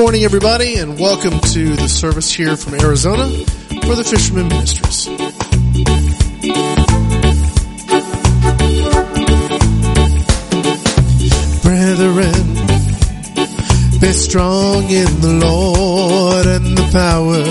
morning, everybody, and welcome to the service here from Arizona for the Fisherman Ministries. Brethren, be strong in the Lord and the power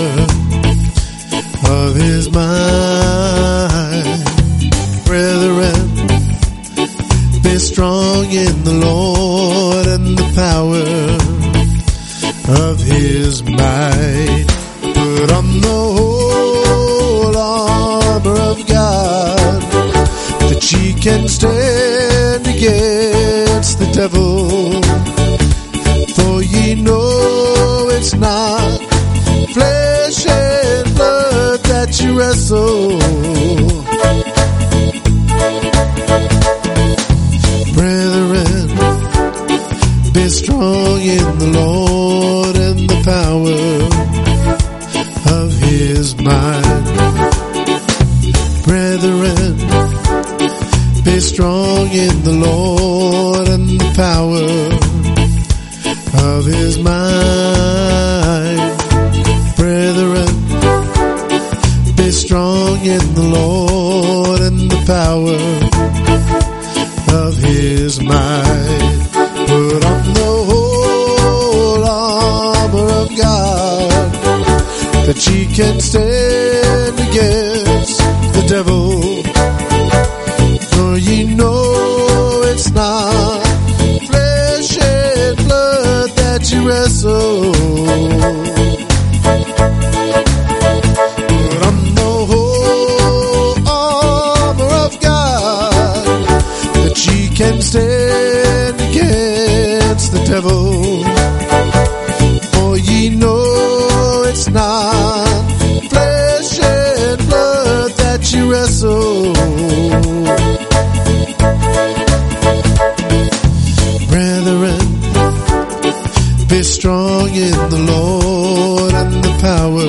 of His might. Brethren, be strong in the Lord and the power of His might. Put on the whole armor of God, that ye can stand against the devil. For ye know it's not flesh and blood that you wrestle. Brethren, be strong in the Lord and the power of His might. Brethren, be strong in the Lord and the power of His might. Brethren, be strong in the Lord and the power of His might. Put on the whole armor of God, that ye can stand against the devil. For ye know it's not flesh and blood that you wrestle. Put on the whole armor of God, that ye can stand against the devil. For ye know it's not flesh and blood that you wrestle. Brethren, be strong in the Lord and the power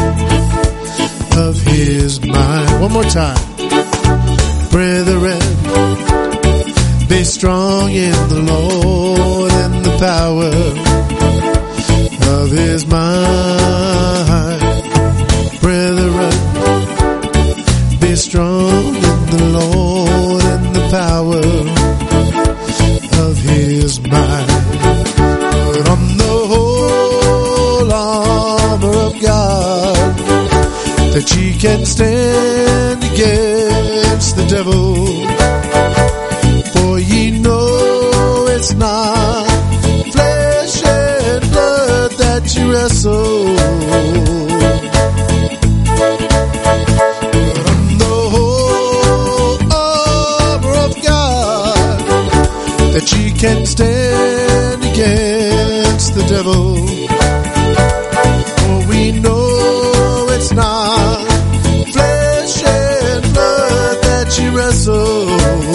of His might. One more time. Brethren, be strong in the Lord and the power of His might. Brethren, be strong in the Lord and the power of His might. Put on the whole armor of God, that ye can stand against the devil. For ye know it's not flesh and blood that you wrestle. Put on the whole armor of God, that ye can stand against the devil. For we know it's not flesh and blood that you wrestle.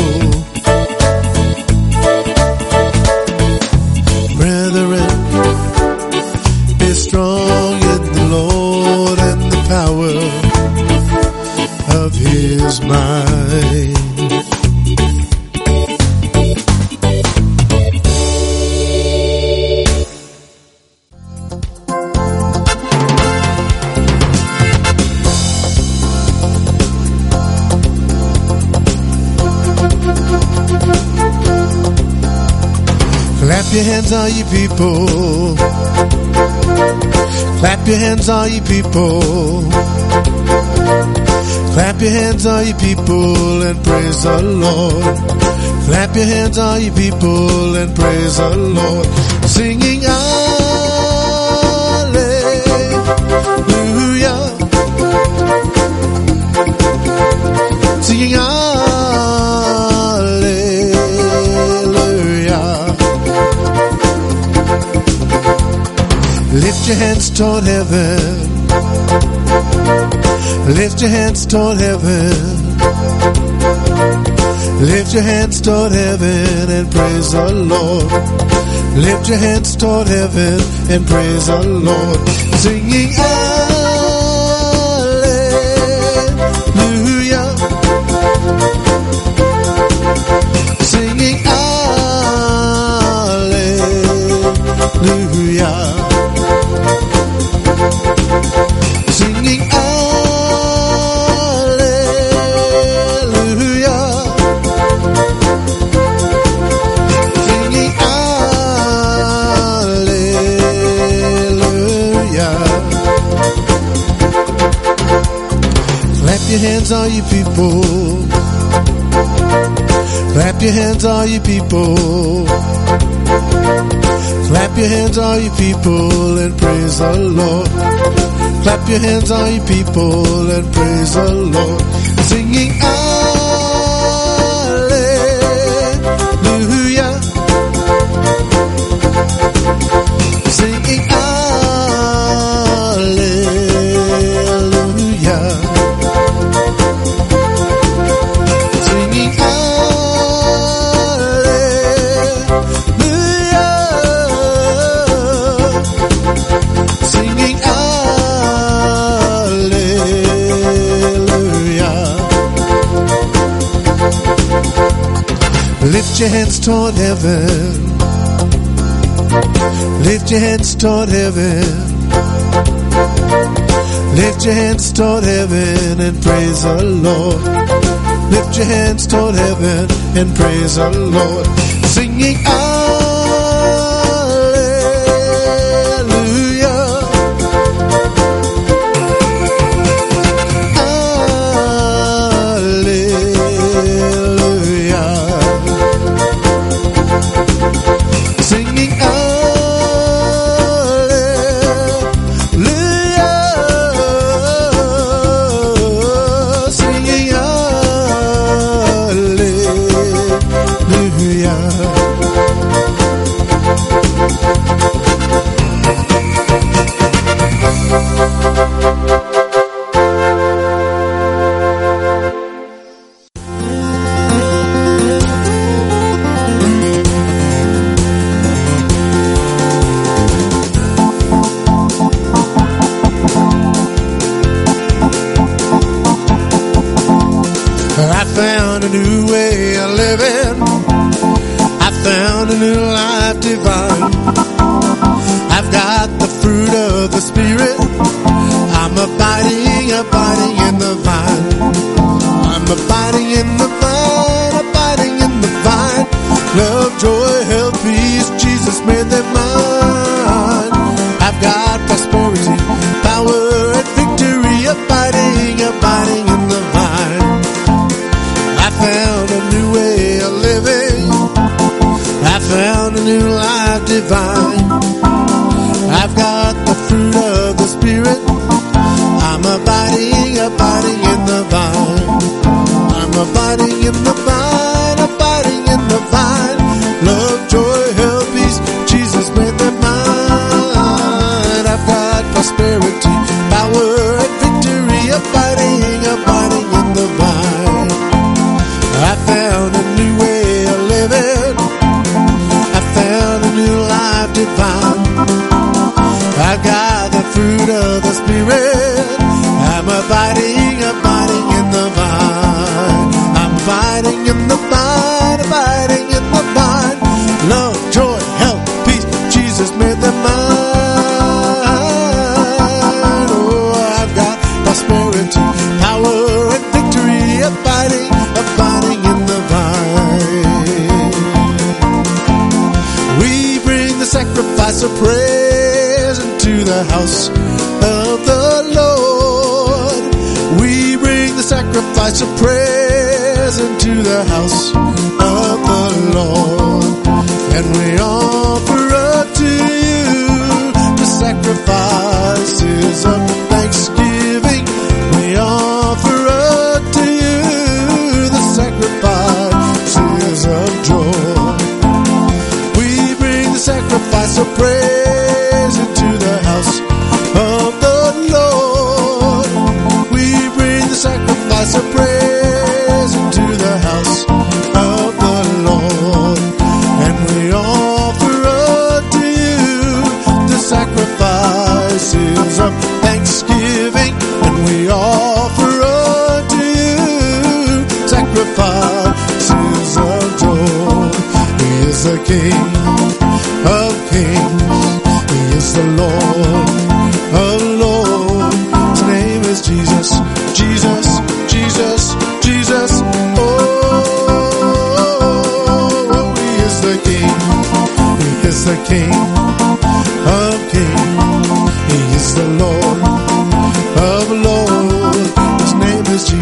Brethren, be strong in the Lord and the power of His might. Clap your hands, all you people. Clap your hands, all you people. Clap your hands, all you people, and praise the Lord. Clap your hands, all you people, and praise the Lord. Singing hallelujah. Singing hallelujah. Lift your hands toward heaven. Lift your hands toward heaven. Lift your hands toward heaven and praise the Lord. Lift your hands toward heaven and praise the Lord. Singing hallelujah. Singing hallelujah. Clap your hands, all you people. Clap your hands, all you people. Clap your hands, all you people, and praise the Lord. Clap your hands, all you people, and praise the Lord. Singing Alleluia. Singing Alleluia. Singing Alleluia. Singing Alleluia. Lift your hands toward heaven. Lift your hands toward heaven. Lift your hands toward heaven and praise the Lord. Lift your hands toward heaven and praise the Lord. Singing Alleluia. Alleluia. Singing I found a new way of living. I found a new life divine. I've got the fruit of the Spirit. I'm abiding in the vine. I'm abiding in the vine, abiding in the vine. Love, joy, health, peace, Jesus made them mine. I've got prosperity, power, and victory, abiding in the vine. I found a new way of living. I found a new life divine. I've got the fruit of the Spirit. I'm abiding in the vine. I'm abiding in the vine, abiding in the vine. Love, joy, health, peace, Jesus made them mine. I've got prosperity, power, and victory, abiding in the vine. I found a new way of living. I found a new life divine. I got the fruit of the Spirit. I'm abiding in the vine. I'm abiding in the vine, abiding in the vine. Love, joy, health, peace, Jesus made them mine. Oh, I've got prosperity, power, and victory, abiding in the vine. We bring the sacrifice of praise into the house of the Lord. We bring the sacrifice of praise into the house of the Lord. And we offer up to you the sacrifices of thanksgiving. We offer up to you the sacrifices of joy. We bring the sacrifice of praise into the house of the Lord. We bring the sacrifice of praise into the house of the Lord. And we offer up to you the sacrifices of thanksgiving. And we offer up to you sacrifices of joy. He is the King of kings. He is the Lord of lords. His name is Jesus, Jesus, Jesus, Jesus. Oh, he is the King. He is the King of kings. He is the Lord of lords. His name is Jesus.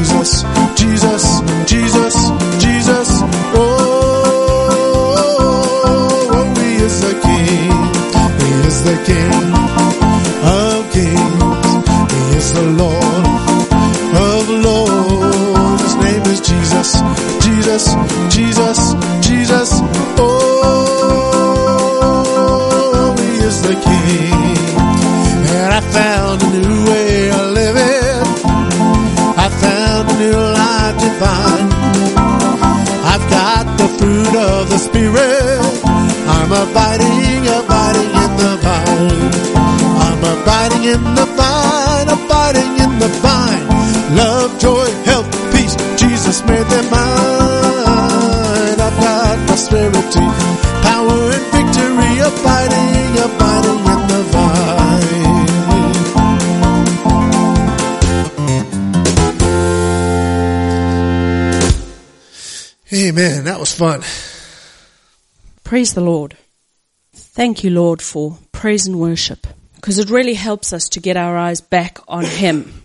Jesus, Jesus, Jesus. Oh, He is the King. And I found a new way of living. I found a new life divine. I've got the fruit of the Spirit. I'm abiding in the vine. I'm abiding in the vine, abiding in the vine. Love, joy, health, peace, Jesus made them mine. I've got prosperity, power and victory, abiding in the vine. Amen. That was fun. Praise the Lord. Thank you, Lord, for praise and worship, because it really helps us to get our eyes back on Him.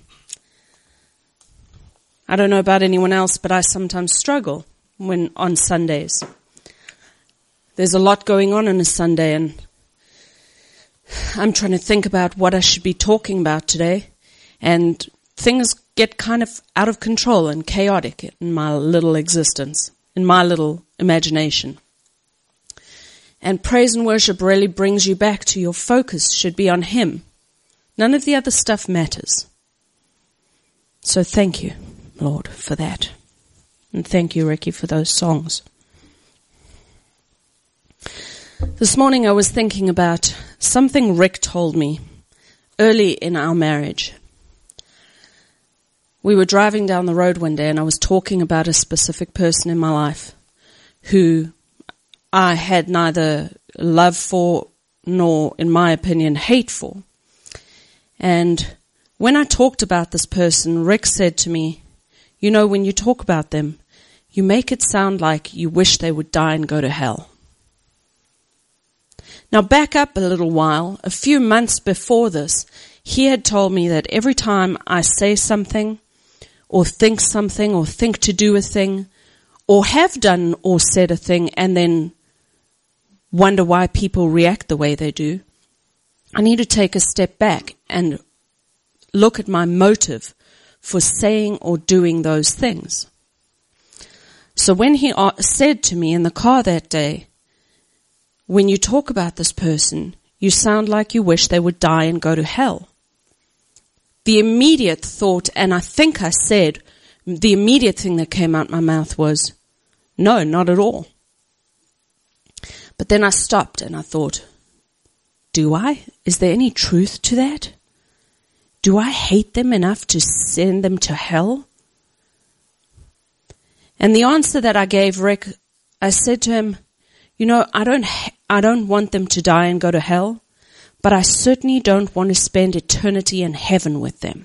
I don't know about anyone else, but I sometimes struggle when on Sundays. There's a lot going on a Sunday, and I'm trying to think about what I should be talking about today, and things get kind of out of control and chaotic in my little existence, in my little imagination. And praise and worship really brings you back to your focus should be on Him. None of the other stuff matters. So thank you, Lord, for that. And thank you, Ricky, for those songs. This morning I was thinking about something Rick told me early in our marriage. We were driving down the road one day and I was talking about a specific person in my life who I had neither love for nor, in my opinion, hate for. And when I talked about this person, Rick said to me, you know, when you talk about them, you make it sound like you wish they would die and go to hell. Now back up a little while, a few months before this, he had told me that every time I say something or think to do a thing or have done or said a thing and then wonder why people react the way they do, I need to take a step back and look at my motive for saying or doing those things. So when he said to me in the car that day, when you talk about this person, you sound like you wish they would die and go to hell. The immediate thought, and I think I said, the immediate thing that came out my mouth was, no, not at all. But then I stopped and I thought, do I? Is there any truth to that? Do I hate them enough to send them to hell? And the answer that I gave Rick, I said to him, you know, I don't want them to die and go to hell, but I certainly don't want to spend eternity in heaven with them.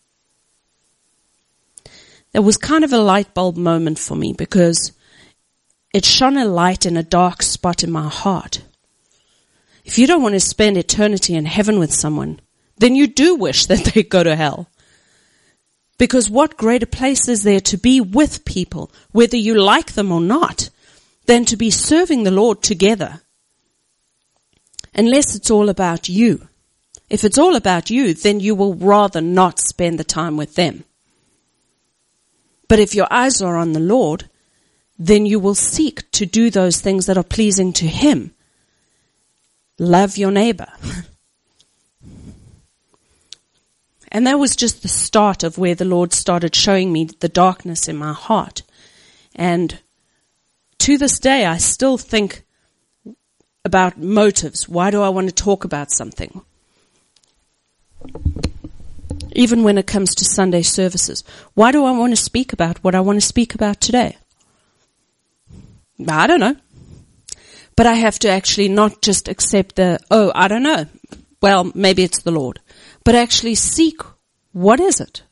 There was kind of a light bulb moment for me because it shone a light in a dark spot in my heart. If you don't want to spend eternity in heaven with someone, then you do wish that they go to hell. Because what greater place is there to be with people, whether you like them or not, than to be serving the Lord together? Unless it's all about you. If it's all about you, then you will rather not spend the time with them. But if your eyes are on the Lord, then you will seek to do those things that are pleasing to Him. Love your neighbor. And that was just the start of where the Lord started showing me the darkness in my heart. And to this day, I still think about motives. Why do I want to talk about something? Even when it comes to Sunday services. Why do I want to speak about what I want to speak about today? I don't know. But I have to actually not just accept I don't know. Well, maybe it's the Lord. But actually seek, what is it?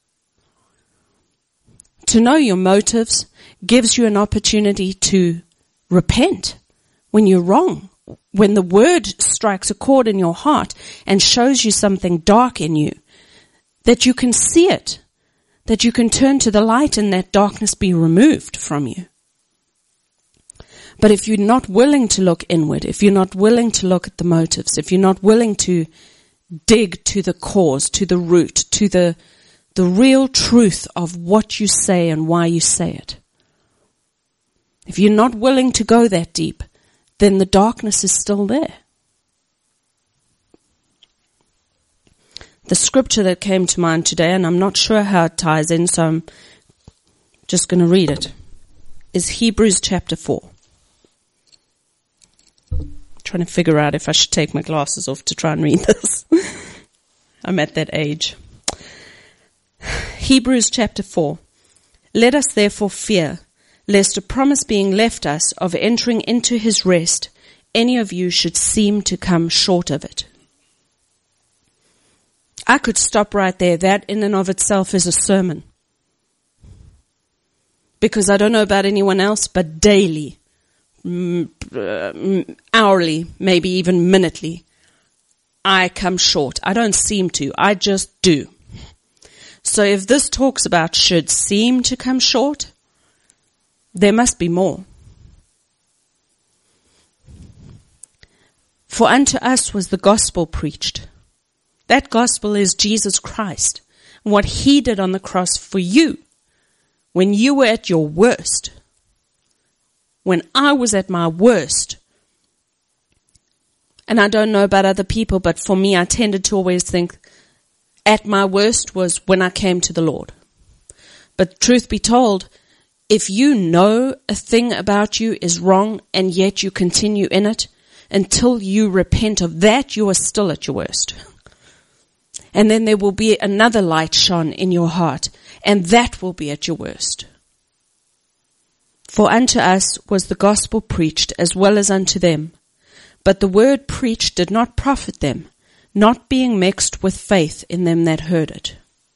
To know your motives gives you an opportunity to repent when you're wrong. When the word strikes a chord in your heart and shows you something dark in you, that you can see it, that you can turn to the light and that darkness be removed from you. But if you're not willing to look inward, if you're not willing to look at the motives, if you're not willing to dig to the cause, to the root, to the real truth of what you say and why you say it, If you're not willing to go that deep, then the darkness is still there. The scripture that came to mind today, and I'm not sure how it ties in, so I'm just going to read it, is Hebrews chapter 4. I'm trying to figure out if I should take my glasses off to try and read this. I'm at that age. Hebrews chapter 4. Let us therefore fear, lest a promise being left us of entering into his rest, any of you should seem to come short of it. I could stop right there. That in and of itself is a sermon. Because I don't know about anyone else, but daily, hourly, maybe even minutely, I come short. I don't seem to. I just do. So if this talks about should seem to come short, there must be more. For unto us was the gospel preached. That gospel is Jesus Christ, and what he did on the cross for you when you were at your worst. When I was at my worst. And I don't know about other people, but for me, I tended to always think at my worst was when I came to the Lord. But truth be told, if you know a thing about you is wrong and yet you continue in it, until you repent of that, you are still at your worst. And then there will be another light shone in your heart, and that will be at your worst. For unto us was the gospel preached as well as unto them. But the word preached did not profit them, not being mixed with faith in them that heard it.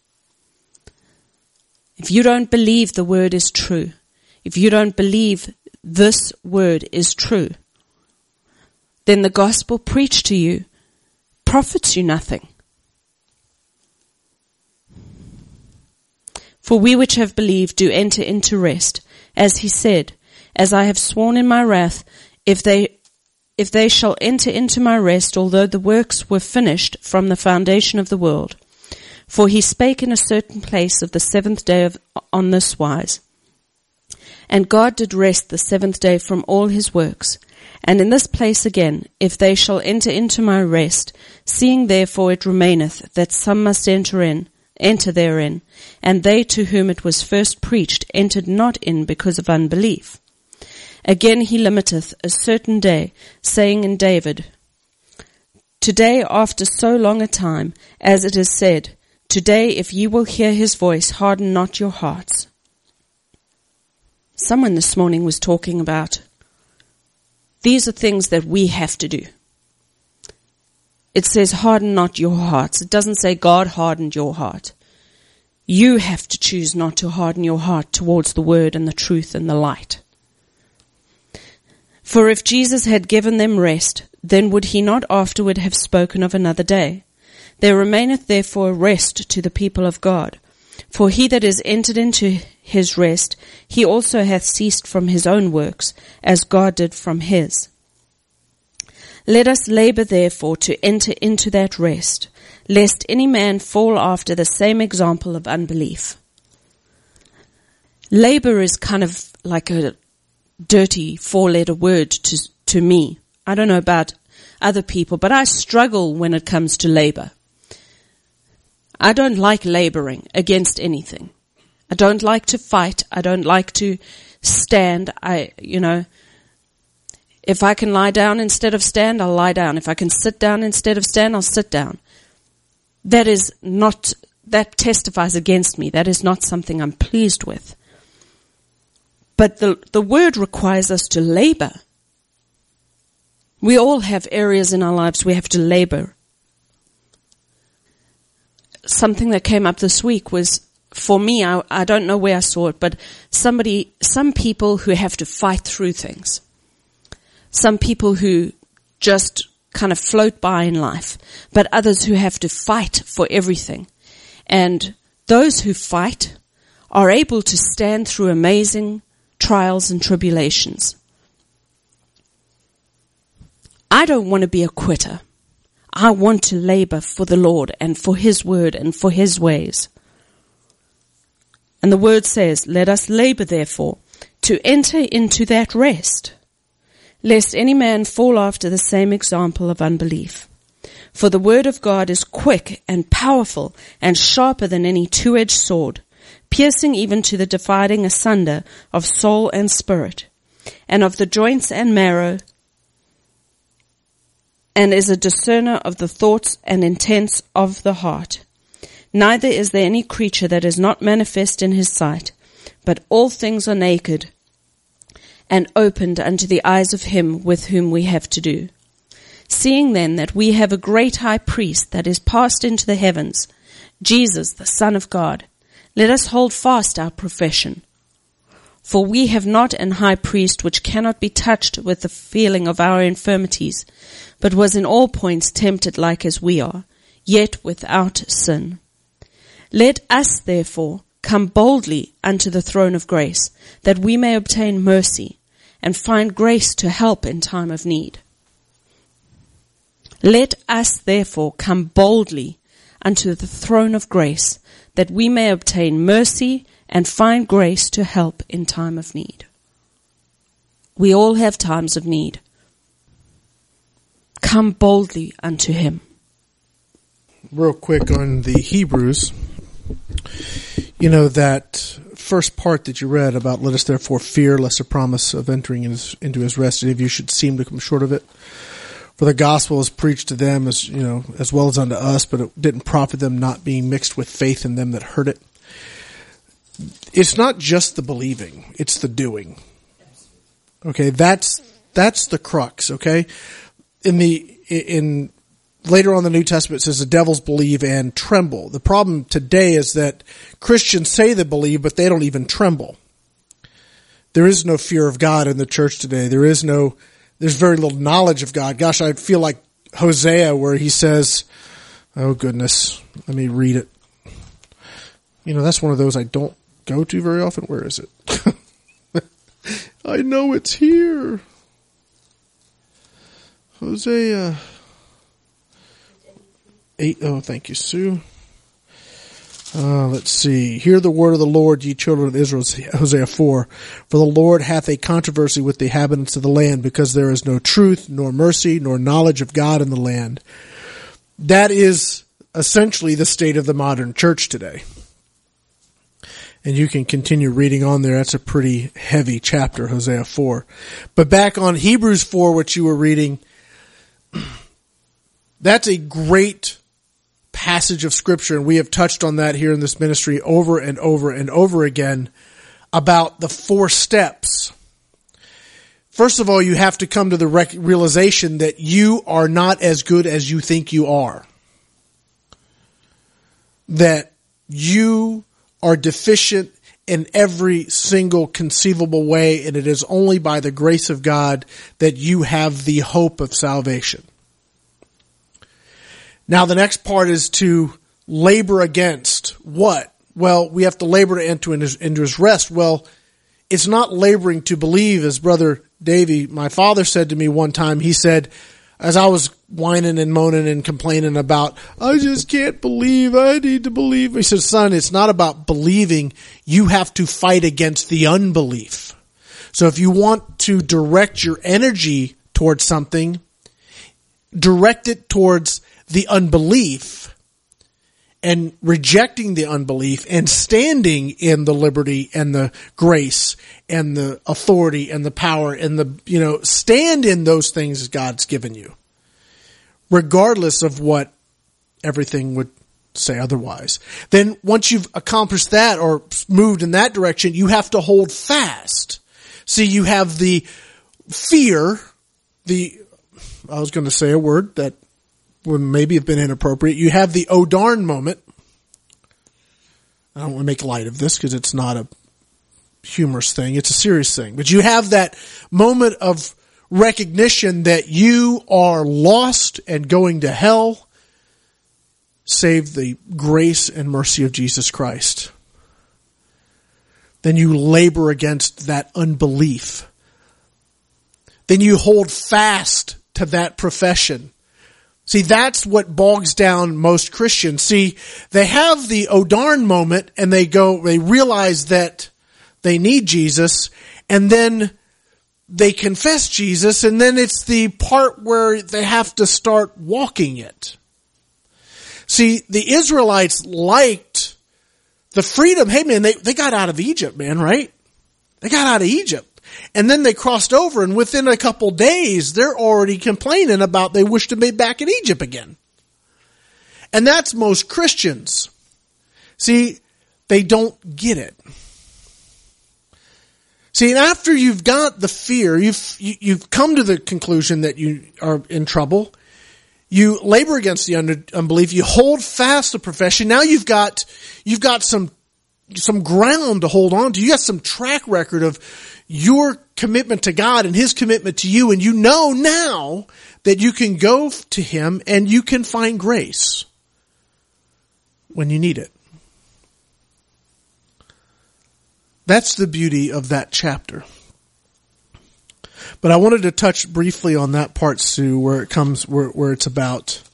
If you don't believe the word is true, if you don't believe this word is true, then the gospel preached to you profits you nothing. For we which have believed do enter into rest, as he said, as I have sworn in my wrath, if they shall enter into my rest, although the works were finished from the foundation of the world. For he spake in a certain place of the seventh day on this wise. And God did rest the seventh day from all his works. And in this place again, if they shall enter into my rest, seeing therefore it remaineth that some must enter therein, and they to whom it was first preached entered not in because of unbelief. Again he limiteth a certain day, saying in David, Today after so long a time, as it is said, Today if ye will hear his voice, harden not your hearts. Someone this morning was talking about, these are things that we have to do. It says, harden not your hearts. It doesn't say God hardened your heart. You have to choose not to harden your heart towards the word and the truth and the light. For if Jesus had given them rest, then would he not afterward have spoken of another day? There remaineth therefore a rest to the people of God. For he that is entered into his rest, he also hath ceased from his own works, as God did from his. Let us labor therefore to enter into that rest, lest any man fall after the same example of unbelief. Labor is kind of like a dirty four-letter word to me. I don't know about other people, but I struggle when it comes to labor. I don't like laboring against anything. I don't like to fight. I don't like to stand. If I can lie down instead of stand, I'll lie down. If I can sit down instead of stand, I'll sit down. That testifies against me. That is not something I'm pleased with. But the word requires us to labor. We all have areas in our lives we have to labor. Something that came up this week was, for me, I don't know where I saw it, but some people who have to fight through things. Some people who just kind of float by in life, but others who have to fight for everything. And those who fight are able to stand through amazing trials and tribulations. I don't want to be a quitter. I want to labor for the Lord and for his word and for his ways. And the word says, let us labor therefore to enter into that rest, lest any man fall after the same example of unbelief. For the word of God is quick and powerful and sharper than any two-edged sword, piercing even to the dividing asunder of soul and spirit, and of the joints and marrow, and is a discerner of the thoughts and intents of the heart. Neither is there any creature that is not manifest in his sight, but all things are naked and opened unto the eyes of him with whom we have to do. Seeing then that we have a great high priest that is passed into the heavens, Jesus, the Son of God, let us hold fast our profession. For we have not an high priest which cannot be touched with the feeling of our infirmities, but was in all points tempted like as we are, yet without sin. Let us therefore come boldly unto the throne of grace, that we may obtain mercy and find grace to help in time of need. Let us therefore come boldly unto the throne of grace, that we may obtain mercy and find grace to help in time of need. We all have times of need. Come boldly unto him. Real quick on the Hebrews, you know, that first part that you read about, let us therefore fear lest the promise of entering into his rest any of you should seem to come short of it. For the gospel is preached to them as, you know, as well as unto us, but it didn't profit them, not being mixed with faith in them that heard it. It's not just the believing, it's the doing. Okay, that's the crux, okay? In later on in the New Testament it says the devils believe and tremble. The problem today is that Christians say they believe, but they don't even tremble. There is no fear of God in the church today. There's very little knowledge of God. Gosh, I feel like Hosea where he says, oh goodness, let me read it. You know, that's one of those I don't go to very often. Where is it? I know it's here. Hosea 8. Oh, thank you, Sue. Let's see. Hear the word of the Lord, ye children of Israel, Hosea 4. For the Lord hath a controversy with the inhabitants of the land, because there is no truth, nor mercy, nor knowledge of God in the land. That is essentially the state of the modern church today. And you can continue reading on there. That's a pretty heavy chapter, Hosea 4. But back on Hebrews 4, which you were reading, that's a great passage of Scripture, and we have touched on that here in this ministry over and over and over again about the 4 steps. First of all, you have to come to the realization that you are not as good as you think you are. That you are deficient in every single conceivable way, and it is only by the grace of God that you have the hope of salvation. Now the next part is to labor against what? Well, we have to labor to enter into his rest. Well, it's not laboring to believe, as Brother Davey, my father, said to me one time. He said, as I was whining and moaning and complaining about, I just can't believe, I need to believe. He said, son, it's not about believing. You have to fight against the unbelief. So if you want to direct your energy towards something, direct it towards the unbelief and rejecting the unbelief and standing in the liberty and the grace and the authority and the power and the, stand in those things God's given you, regardless of what everything would say otherwise. Then once you've accomplished that or moved in that direction, you have to hold fast. See, you have the fear, I was going to say a word that would maybe have been inappropriate. You have the oh darn moment. I don't want to make light of this because it's not a humorous thing. It's a serious thing. But you have that moment of recognition that you are lost and going to hell, save the grace and mercy of Jesus Christ. Then you labor against that unbelief. Then you hold fast to that profession. See, that's what bogs down most Christians. See, they have the oh darn moment and they realize that they need Jesus, and then they confess Jesus, and then it's the part where they have to start walking it. See, the Israelites liked the freedom. Hey man, they got out of Egypt, man, right? They got out of Egypt. And then they crossed over, and within a couple days, they're already complaining about they wish to be back in Egypt again. And that's most Christians. See, they don't get it. See, and after you've got the fear, you've come to the conclusion that you are in trouble. You labor against the unbelief. You hold fast the profession. Now you've got some ground to hold on to. You got some track record of your commitment to God and His commitment to you, and you know now that you can go to Him and you can find grace when you need it. That's the beauty of that chapter. But I wanted to touch briefly on that part, Sue, where it's about,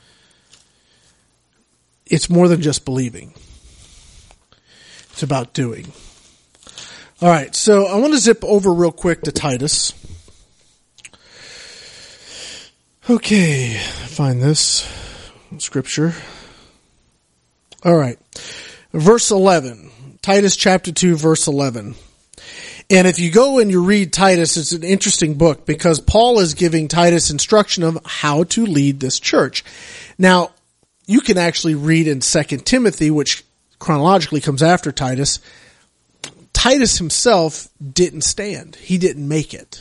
it's more than just believing. It's about doing. All right, so I want to zip over real quick to Titus. Okay, find this scripture. All right, verse 11. Titus chapter 2, verse 11. And if you go and you read Titus, it's an interesting book because Paul is giving Titus instruction of how to lead this church. Now, you can actually read in 2 Timothy, which chronologically comes after Titus. Titus himself didn't stand. He didn't make it.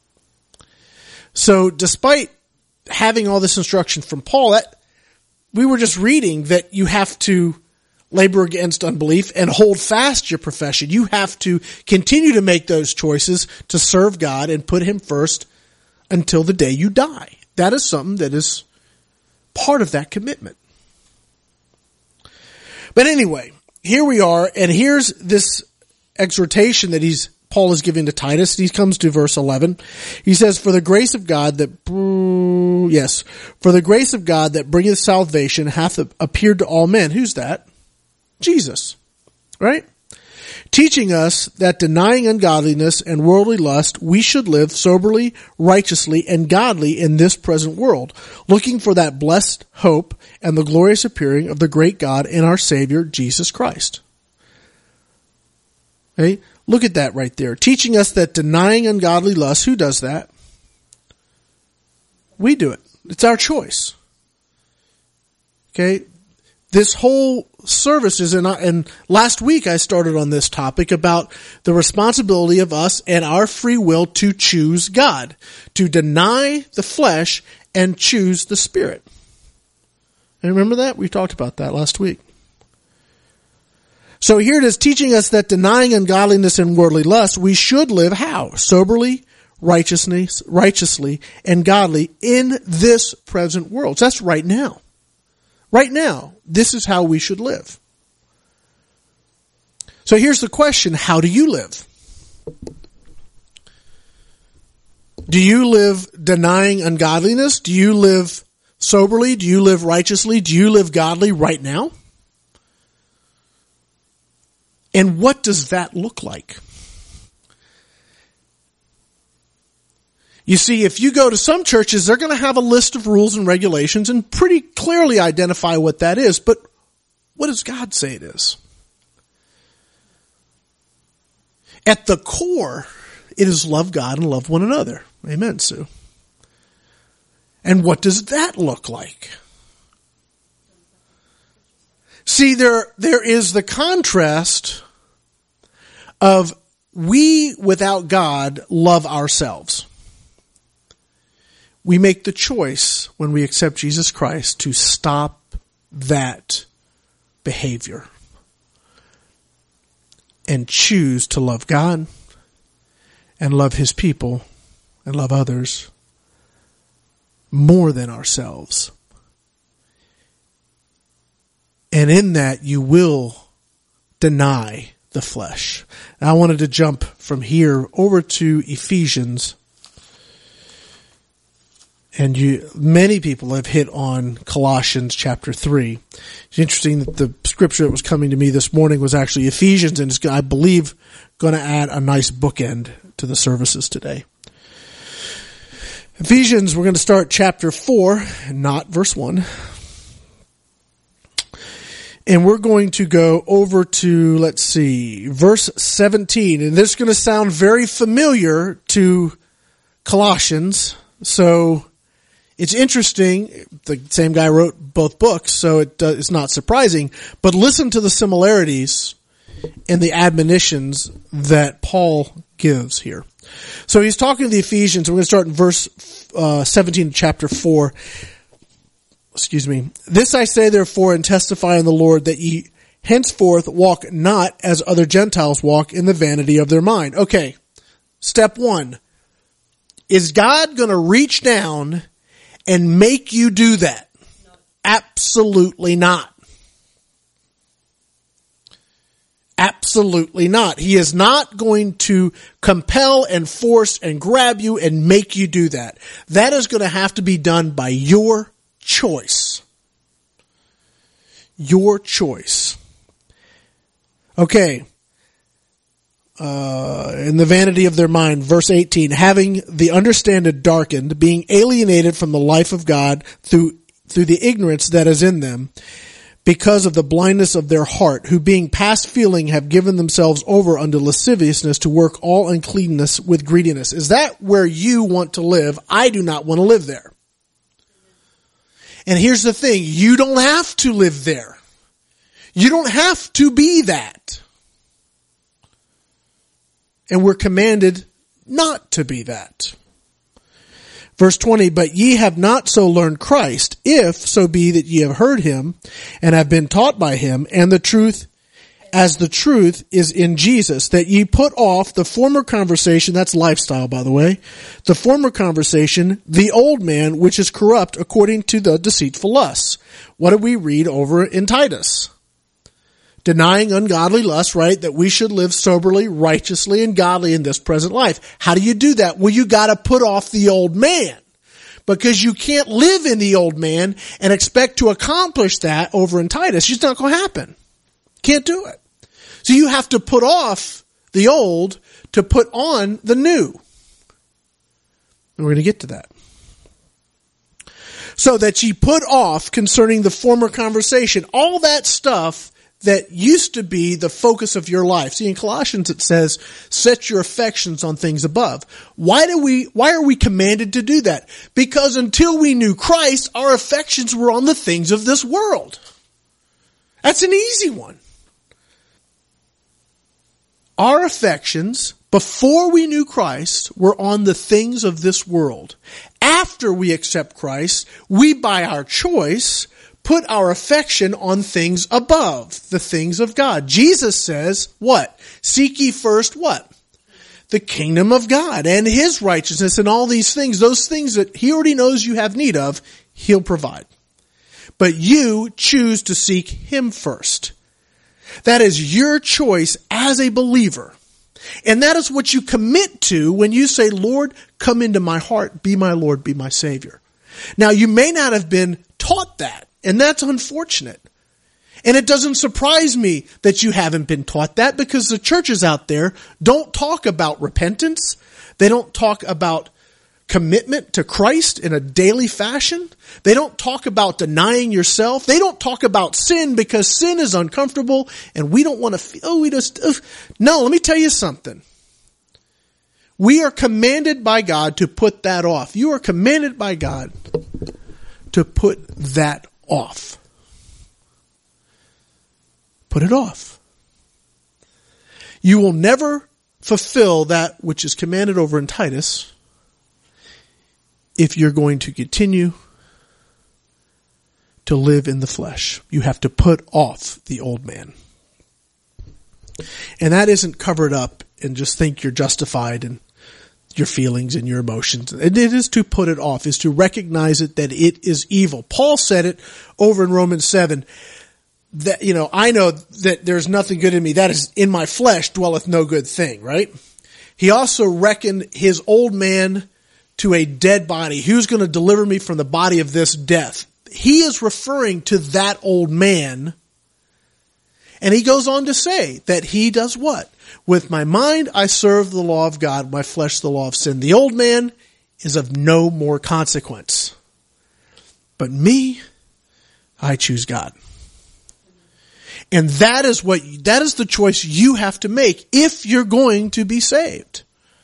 So despite having all this instruction from Paul, we were just reading that you have to labor against unbelief and hold fast your profession. You have to continue to make those choices to serve God and put Him first until the day you die. That is something that is part of that commitment. But anyway, here we are, and here's this exhortation that Paul is giving to Titus. He comes to verse 11. He says, for the grace of God that bringeth salvation hath appeared to all men. Who's that? Jesus, right? Teaching us that denying ungodliness and worldly lust, we should live soberly, righteously, and godly in this present world, looking for that blessed hope and the glorious appearing of the great God and our Savior, Jesus Christ. Okay? Look at that right there. Teaching us that denying ungodly lust, who does that? We do it. It's our choice. Okay? This whole service is and last week I started on this topic about the responsibility of us and our free will to choose God, to deny the flesh and choose the Spirit. And remember that? We talked about that last week. So here it is, teaching us that denying ungodliness and worldly lust, we should live how? Soberly, righteously, and godly in this present world. So that's right now. Right now, this is how we should live. So here's the question, how do you live? Do you live denying ungodliness? Do you live soberly? Do you live righteously? Do you live godly right now? And what does that look like? You see, if you go to some churches, they're going to have a list of rules and regulations and pretty clearly identify what that is. But what does God say it is? At the core, it is love God and love one another. Amen, Sue. And what does that look like? See, there is the contrast of we, without God, love ourselves. We make the choice when we accept Jesus Christ to stop that behavior and choose to love God and love His people and love others more than ourselves. And in that, you will deny the flesh. Now, I wanted to jump from here over to Ephesians. And many people have hit on Colossians chapter 3. It's interesting that the scripture that was coming to me this morning was actually Ephesians, and it's, I believe, going to add a nice bookend to the services today. Ephesians, we're going to start chapter 4, not verse 1. And we're going to go over to, verse 17. And this is going to sound very familiar to Colossians. So it's interesting. The same guy wrote both books, so it's not surprising. But listen to the similarities in the admonitions that Paul gives here. So he's talking to the Ephesians. We're going to start in verse 17, chapter 4. This I say therefore and testify in the Lord that ye henceforth walk not as other Gentiles walk in the vanity of their mind. Okay, step 1. Is God going to reach down and make you do that? No. Absolutely not. Absolutely not. He is not going to compel and force and grab you and make you do that. That is going to have to be done by your choice. Your choice. Okay. In the vanity of their mind, verse 18, having the understanding darkened, being alienated from the life of God through the ignorance that is in them, because of the blindness of their heart, who being past feeling have given themselves over unto lasciviousness to work all uncleanness with greediness. Is that where you want to live? I do not want to live there. And here's the thing, you don't have to live there. You don't have to be that. And we're commanded not to be that. Verse 20, but ye have not so learned Christ, if so be that ye have heard him, and have been taught by him, and the truth is in Jesus, that ye put off the former conversation, that's lifestyle by the way, the former conversation, the old man, which is corrupt according to the deceitful lusts. What do we read over in Titus? Denying ungodly lust, right? That we should live soberly, righteously, and godly in this present life. How do you do that? Well, you gotta put off the old man. Because you can't live in the old man and expect to accomplish that over in Titus. It's just not gonna happen. Can't do it. So you have to put off the old to put on the new. And we're gonna get to that. So that ye put off concerning the former conversation, all that stuff that used to be the focus of your life. See, in Colossians it says, set your affections on things above. Why are we commanded to do that? Because until we knew Christ, our affections were on the things of this world. That's an easy one. Our affections, before we knew Christ, were on the things of this world. After we accept Christ, we, by our choice, put our affection on things above, the things of God. Jesus says, what? Seek ye first what? The kingdom of God and his righteousness and all these things, those things that he already knows you have need of, he'll provide. But you choose to seek him first. That is your choice as a believer. And that is what you commit to when you say, Lord, come into my heart, be my Lord, be my Savior. Now, you may not have been taught that. And that's unfortunate. And it doesn't surprise me that you haven't been taught that, because the churches out there don't talk about repentance. They don't talk about commitment to Christ in a daily fashion. They don't talk about denying yourself. They don't talk about sin because sin is uncomfortable and we don't want to feel, No, let me tell you something. We are commanded by God to put that off. You are commanded by God to put that off. Put it off. You will never fulfill that which is commanded over in Titus if you're going to continue to live in the flesh. You have to put off the old man. And that isn't covered up and just think you're justified in your feelings and your emotions. And it is to put it off, is to recognize it that it is evil. Paul said it over in Romans 7 that, I know that there's nothing good in me. That is in my flesh dwelleth no good thing, right? He also reckoned his old man to a dead body. Who's going to deliver me from the body of this death? He is referring to that old man And he goes on to say that he does what? With my mind, I serve the law of God, my flesh, the law of sin. The old man is of no more consequence. But me, I choose God. And that is the choice you have to make if you're going to be saved.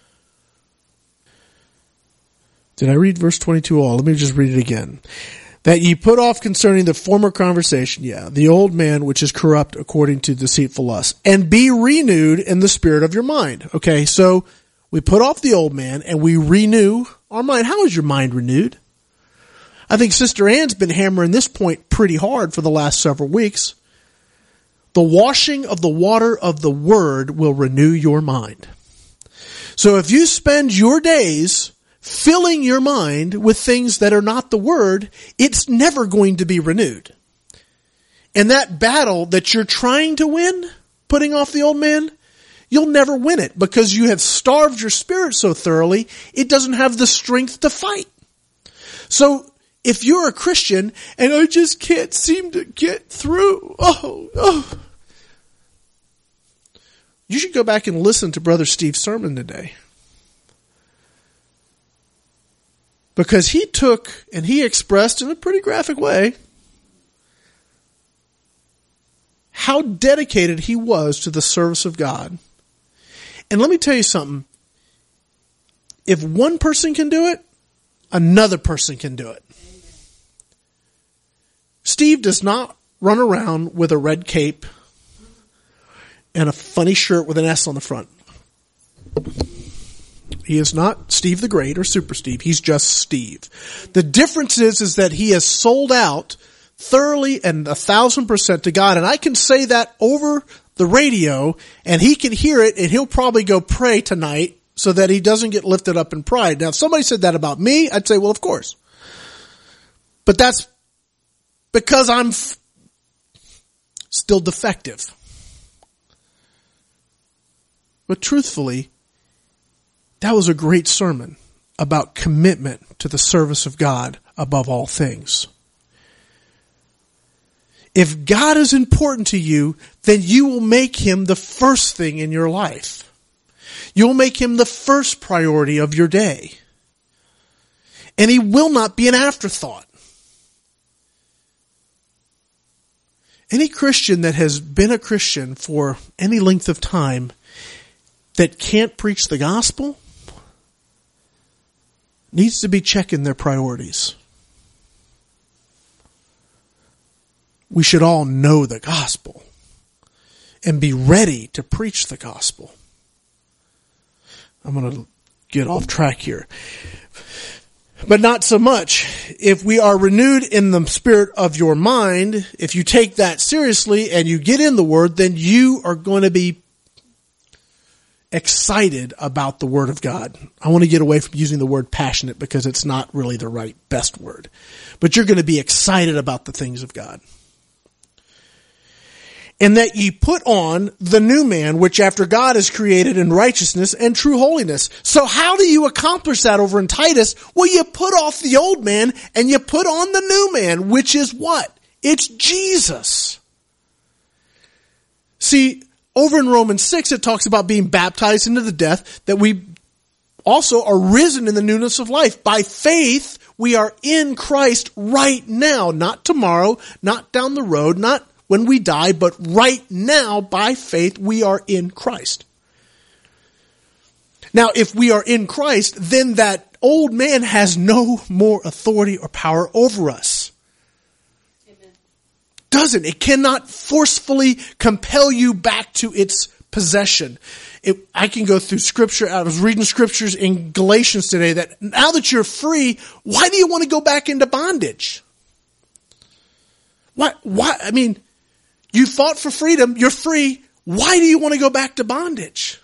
Did I read verse 22 all? Let me just read it again. That ye put off concerning the former conversation, the old man which is corrupt according to deceitful lust, and be renewed in the spirit of your mind. Okay, so we put off the old man and we renew our mind. How is your mind renewed? I think Sister Ann's been hammering this point pretty hard for the last several weeks. The washing of the water of the Word will renew your mind. So if you spend your days filling your mind with things that are not the Word, it's never going to be renewed. And that battle that you're trying to win, putting off the old man, you'll never win it because you have starved your spirit so thoroughly, it doesn't have the strength to fight. So if you're a Christian and I just can't seem to get through, you should go back and listen to Brother Steve's sermon today. Because he took and he expressed in a pretty graphic way how dedicated he was to the service of God. And let me tell you something. If one person can do it, another person can do it. Steve does not run around with a red cape and a funny shirt with an S on the front. He is not Steve the Great or Super Steve. He's just Steve. The difference is that he has sold out thoroughly and 1,000% to God. And I can say that over the radio and he can hear it and he'll probably go pray tonight so that he doesn't get lifted up in pride. Now, if somebody said that about me, I'd say, well, of course. But that's because I'm still defective. But truthfully, that was a great sermon about commitment to the service of God above all things. If God is important to you, then you will make him the first thing in your life. You'll make him the first priority of your day. And he will not be an afterthought. Any Christian that has been a Christian for any length of time that can't preach the gospel needs to be checking their priorities. We should all know the gospel and be ready to preach the gospel. I'm going to get off track here. But not so much. If we are renewed in the spirit of your mind, if you take that seriously and you get in the Word, then you are going to be excited about the Word of God. I want to get away from using the word passionate because it's not really the best word. But you're going to be excited about the things of God. And that ye put on the new man, which after God is created in righteousness and true holiness. So how do you accomplish that over in Titus? Well, you put off the old man and you put on the new man, which is what? It's Jesus. See, over in Romans 6, it talks about being baptized into the death, that we also are risen in the newness of life. By faith, we are in Christ right now, not tomorrow, not down the road, not when we die, but right now, by faith, we are in Christ. Now, if we are in Christ, then that old man has no more authority or power over us. Doesn't. It cannot forcefully compel you back to its possession. I can go through scripture. I was reading scriptures in Galatians today that now that you're free, why do you want to go back into bondage? Why? I mean, you fought for freedom. You're free. Why do you want to go back to bondage?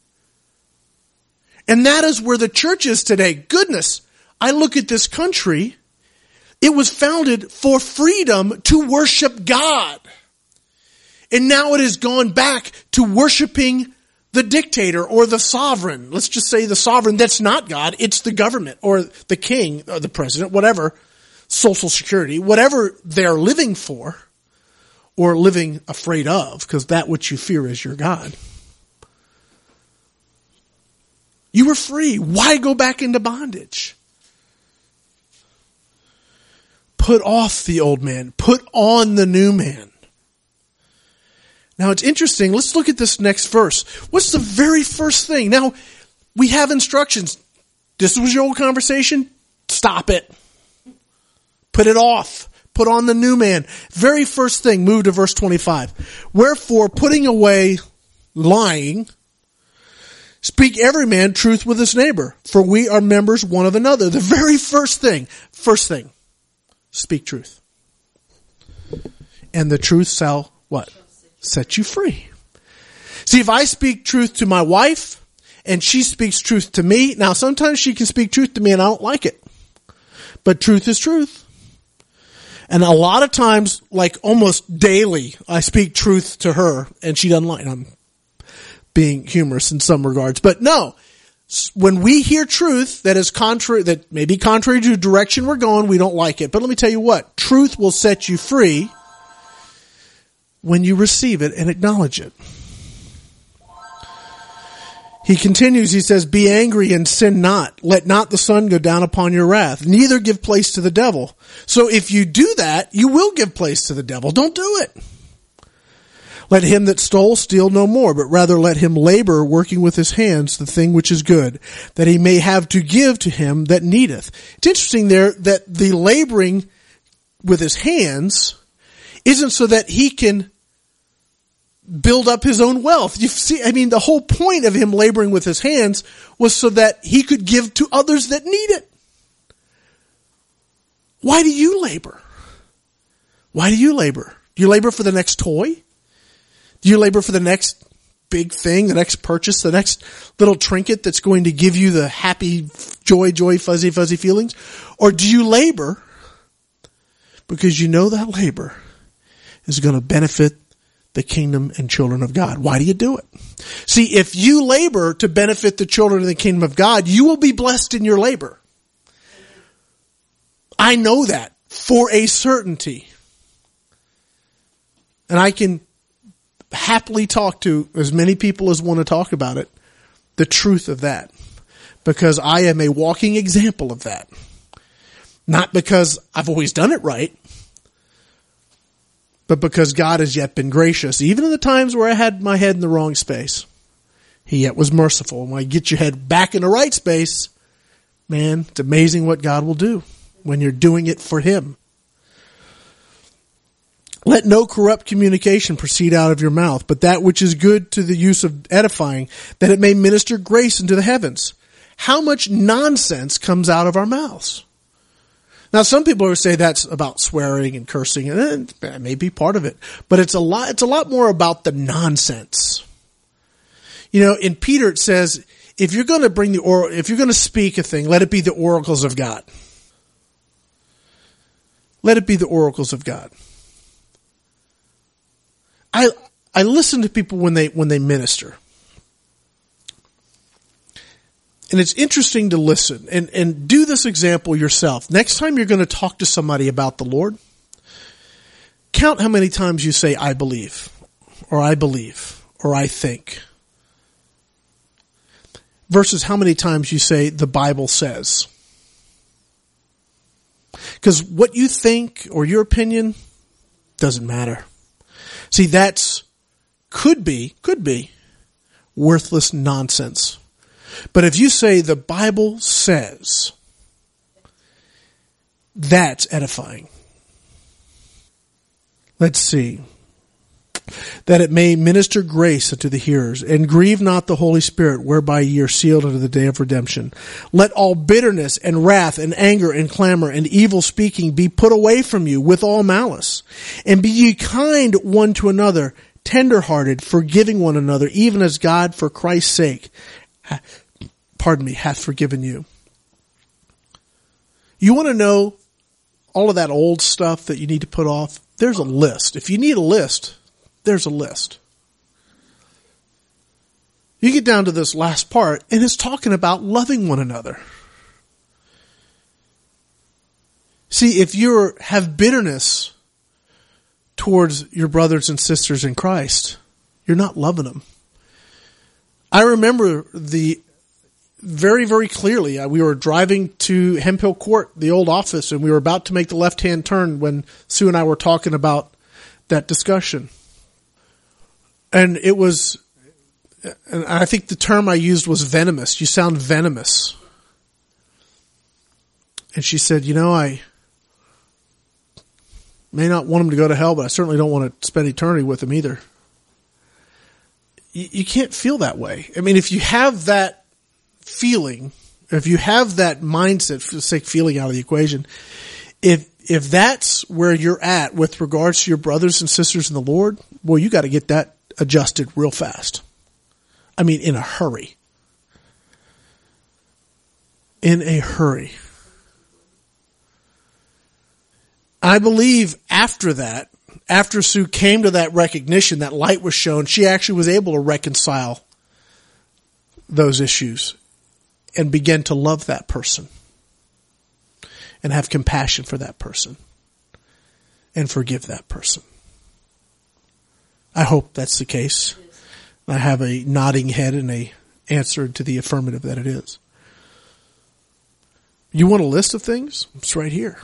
And that is where the church is today. Goodness, I look at this country. It was founded for freedom to worship God. And now it has gone back to worshiping the dictator or the sovereign. Let's just say the sovereign that's not God. It's the government or the king or the president, whatever, Social Security, whatever they're living for. or living afraid of, because that which you fear is your God. You were free. Why go back into bondage? Put off the old man. Put on the new man. Now it's interesting. Let's look at this next verse. What's the very first thing? Now, we have instructions. This was your old conversation. Stop it. Put it off. Put on the new man. Very first thing, move to verse 25. Wherefore, putting away lying, speak every man truth with his neighbor, for we are members one of another. The very first thing, speak truth. And the truth shall, what? Set you free. See, if I speak truth to my wife, and she speaks truth to me, now sometimes she can speak truth to me and I don't like it. But truth is truth. And a lot of times, like almost daily, I speak truth to her and she doesn't like it. I'm being humorous in some regards. But no, when we hear truth that is contrary, that may be contrary to the direction we're going, we don't like it. But let me tell you what, truth will set you free when you receive it and acknowledge it. He continues, he says, be angry and sin not. Let not the sun go down upon your wrath. Neither give place to the devil. So if you do that, you will give place to the devil. Don't do it. Let him that stole steal no more, but rather let him labor, working with his hands the thing which is good, that he may have to give to him that needeth. It's interesting there that the laboring with his hands isn't so that he can build up his own wealth. You see, the whole point of him laboring with his hands was so that he could give to others that need it. Why do you labor? Why do you labor? Do you labor for the next toy? Do you labor for the next big thing, the next purchase, the next little trinket that's going to give you the happy, joy, fuzzy feelings? Or do you labor because you know that labor is going to benefit the kingdom and children of God? Why do you do it? See, if you labor to benefit the children of the kingdom of God, you will be blessed in your labor. I know that for a certainty. And I can happily talk to as many people as want to talk about it, the truth of that. Because I am a walking example of that. Not because I've always done it right, but because God has yet been gracious. Even in the times where I had my head in the wrong space, He yet was merciful. When I get your head back in the right space, man, it's amazing what God will do when you're doing it for Him. Let no corrupt communication proceed out of your mouth, but that which is good to the use of edifying, that it may minister grace into the heavens. How much nonsense comes out of our mouths? Now, some people will say that's about swearing and cursing, and that may be part of it, but it's a lot more about the nonsense. In Peter it says, if you're going to speak a thing, let it be the oracles of God. Let it be the oracles of God. I listen to people when they minister. And it's interesting to listen and do this example yourself. Next time you're going to talk to somebody about the Lord, count how many times you say, I believe, or I think, versus how many times you say, the Bible says. Because what you think or your opinion doesn't matter. See, could be worthless nonsense. But if you say the Bible says, that's edifying. Let's see. That it may minister grace unto the hearers, and grieve not the Holy Spirit, whereby ye are sealed unto the day of redemption. Let all bitterness and wrath and anger and clamor and evil speaking be put away from you with all malice. And be ye kind one to another, tender-hearted, forgiving one another, even as God for Christ's sake hath forgiven you. You want to know all of that old stuff that you need to put off? There's a list. If you need a list, there's a list. You get down to this last part, and it's talking about loving one another. See, if you have bitterness towards your brothers and sisters in Christ, you're not loving them. I remember very, very clearly, we were driving to Hemphill Court, the old office, and we were about to make the left-hand turn when Sue and I were talking about that discussion. And it was, and I think the term I used was venomous. You sound venomous. And she said, I may not want him to go to hell, but I certainly don't want to spend eternity with him either. You can't feel that way. I mean, if you have that feeling, if you have that mindset, for the sake of feeling out of the equation, if that's where you're at with regards to your brothers and sisters in the Lord, well, you got to get that adjusted real fast. I mean, in a hurry. In a hurry. I believe after that, after Sue came to that recognition, that light was shown, she actually was able to reconcile those issues and begin to love that person and have compassion for that person and forgive that person. I hope that's the case. I have a nodding head and a answer to the affirmative that it is. You want a list of things? It's right here.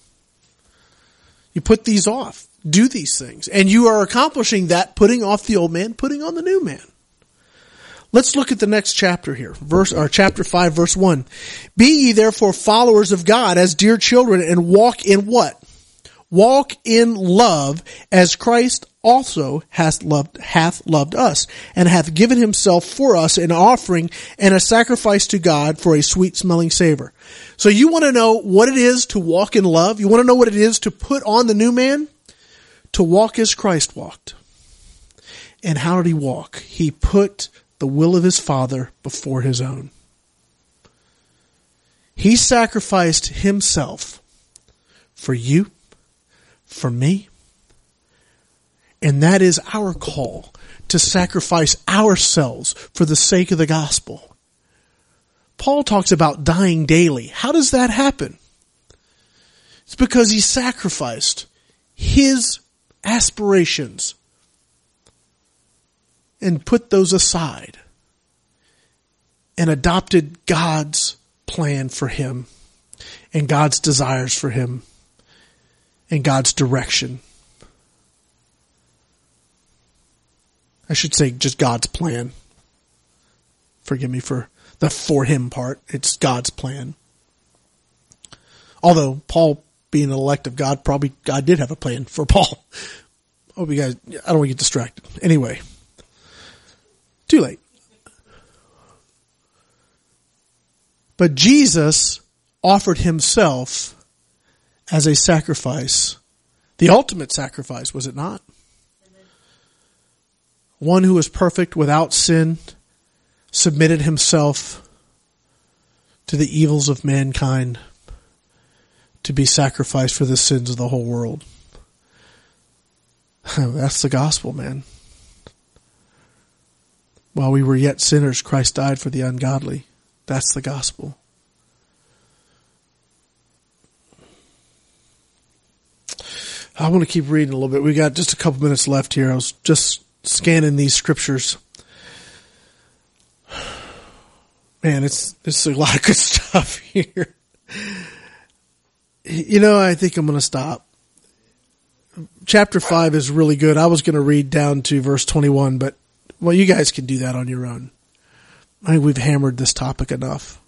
You put these off. Do these things. And you are accomplishing that, putting off the old man, putting on the new man. Let's look at the next chapter here. Chapter 5, verse 1. Be ye therefore followers of God as dear children, and walk in what? Walk in love, as Christ also hath loved us, and hath given himself for us an offering and a sacrifice to God for a sweet smelling savor. So you want to know what it is to walk in love? You want to know what it is to put on the new man? To walk as Christ walked. And how did he walk? He put the will of his Father before his own. He sacrificed himself for you, for me. And that is our call, to sacrifice ourselves for the sake of the gospel. Paul talks about dying daily. How does that happen? It's because he sacrificed his aspirations and put those aside and adopted God's plan for him and God's desires for him and God's direction. I should say just God's plan. Forgive me for the for him part. It's God's plan. Although Paul, being an elect of God, probably God did have a plan for Paul. I hope you guys, I don't want to get distracted. Anyway, too late. But Jesus offered himself as a sacrifice, the ultimate sacrifice, was it not? Amen. One who was perfect, without sin, submitted himself to the evils of mankind to be sacrificed for the sins of the whole world. That's the gospel, man. While we were yet sinners, Christ died for the ungodly. That's the gospel. I want to keep reading a little bit. We got just a couple minutes left here. I was just scanning these scriptures. Man, it's a lot of good stuff here. I think I'm going to stop. Chapter 5 is really good. I was going to read down to verse 21, but, well, you guys can do that on your own. I think we've hammered this topic enough.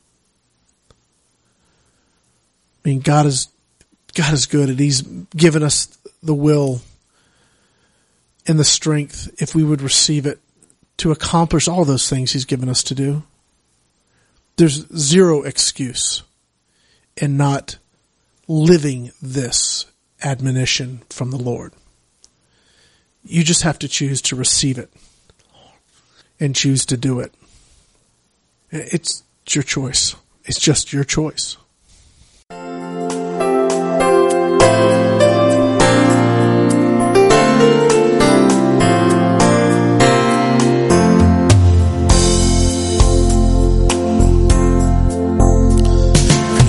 I mean, God is good, and he's given us the will and the strength, if we would receive it, to accomplish all those things he's given us to do. There's zero excuse in not living this admonition from the Lord. You just have to choose to receive it and choose to do it. It's your choice. It's just your choice.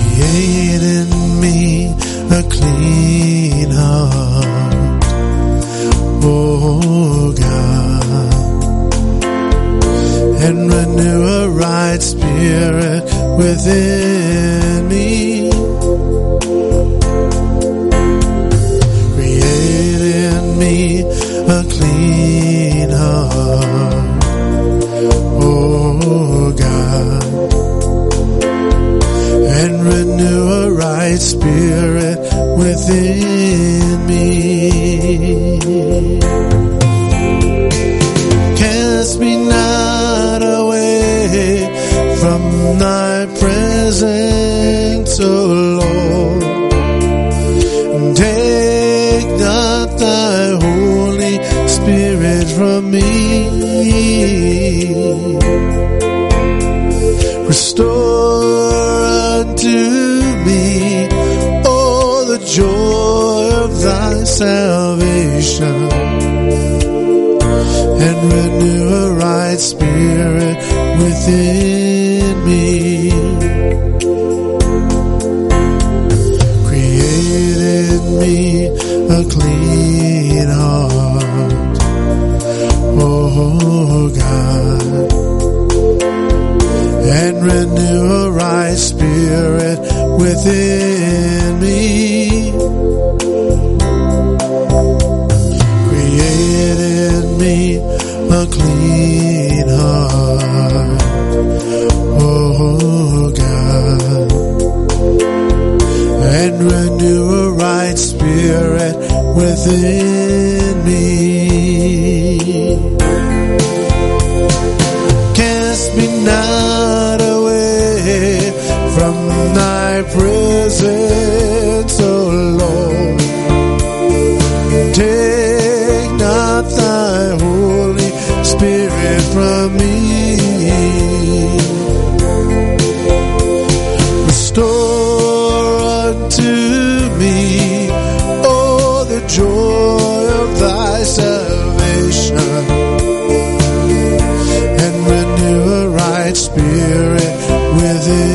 Create in me a clean heart right spirit within me. Create in me a clean heart, oh God, and renew a right spirit within me. Cast me not away from thy presence, O Lord, and take not thy Holy Spirit from me. Restore unto me all the joy of thy salvation, and renew a right spirit within me. Create in me a clean heart, oh God, and renew a right spirit within me. Create in me a clean heart, oh God, and renew a right spirit within me. Cast me not away from thy presence, O Lord. Take not thy Holy Spirit from me. Restore unto me all the joy of thy salvation, and renew a right spirit within